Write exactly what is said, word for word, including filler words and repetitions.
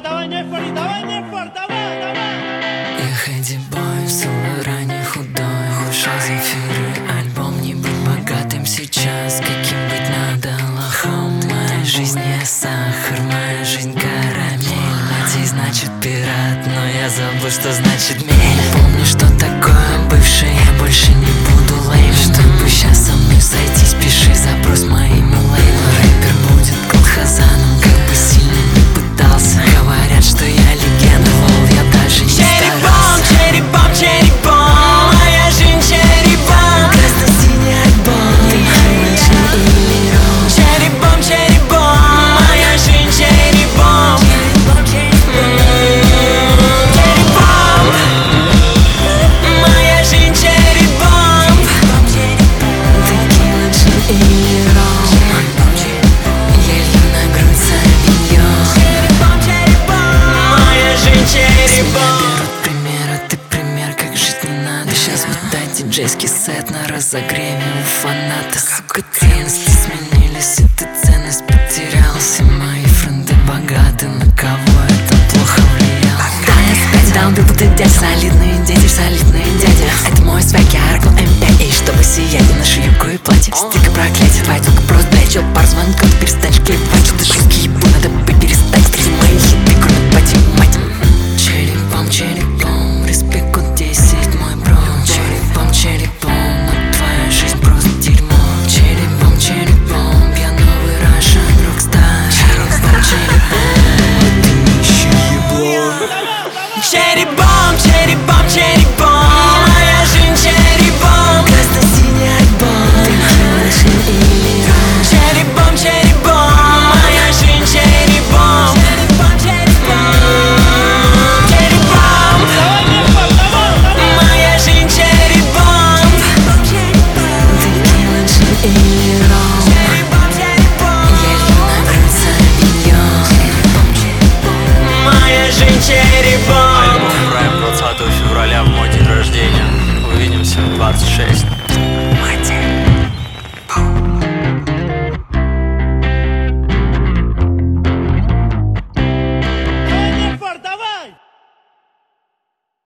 давай не фори, давай не фор, давай, давай. Я Хэдди Бой, соло ранее худой, ушел из эфира. Альбом не быть богатым сейчас, каким быть надо лохом. Моя жизнь не сахар, моя жизнь карамель. Надеюсь, значит пират, но я забыл, что значит мель. Помню, что такое бывший, я больше не буду лейм. Чтобы сейчас со мной сойтись, пиши запрос моему лейблу. Рэпер будет Колхозаном, как бы сильно не пытался. Говорят, что я легенда, лол, я даже не старался. Черри бом, черри бом, моя жизнь черри бом. Красно-синий альбом, ты Хэншин или Ром. Черри бом, черри бом, моя жизнь черри бом. Черри бом, моя жизнь черри бом. Ты Хэншин или Ром. Я лью на грудь савиньон. Черри бом, черри бом, моя жизнь черри бом. Берут пример, а ты пример, как жить не надо. Сейчас вот дай диджейский сет на разогреве у фаната. Сука, ценности сменились, и ты ценность потерялся. Мои френды богаты, на кого это плохо влияло? Да, я спять дал, бил, будто дядя. Солидные дети, солидные дяди. Это мой свек, я Oracle эм пи. И чтобы сиять, я ношу юбку и платье. Стика проклятие, твоя только просто, блядь, чел, пар звонков. Ты перестанешь клепать, что ты шутки ебу. Надо бы перестать, среди мои хиты, кроме пати, мать. Черри-бом, черри-бом, респект код десять, мой бро. Черри-бом, черри-бом, а твоя жизнь просто дерьмо. Черри-бом, черри-бом, я новый Russian рокстар. Черри-бом, черри-бом, а ты нищий ебло. Черри бом, черри бом, черри бом, моя жизнь черри бом. Красно-синий альбом, ты Хэншин или Ром. Черри бом, черри бом, моя жизнь черри бом. Черри бом, моя жизнь черри бом. Ты Хэншин или Ром. Я лью на грудь савиньон. Моя жизнь черри бом. Альбом Prime двадцатого февраля, в мой день рождения. Увидимся в двадцать шесть.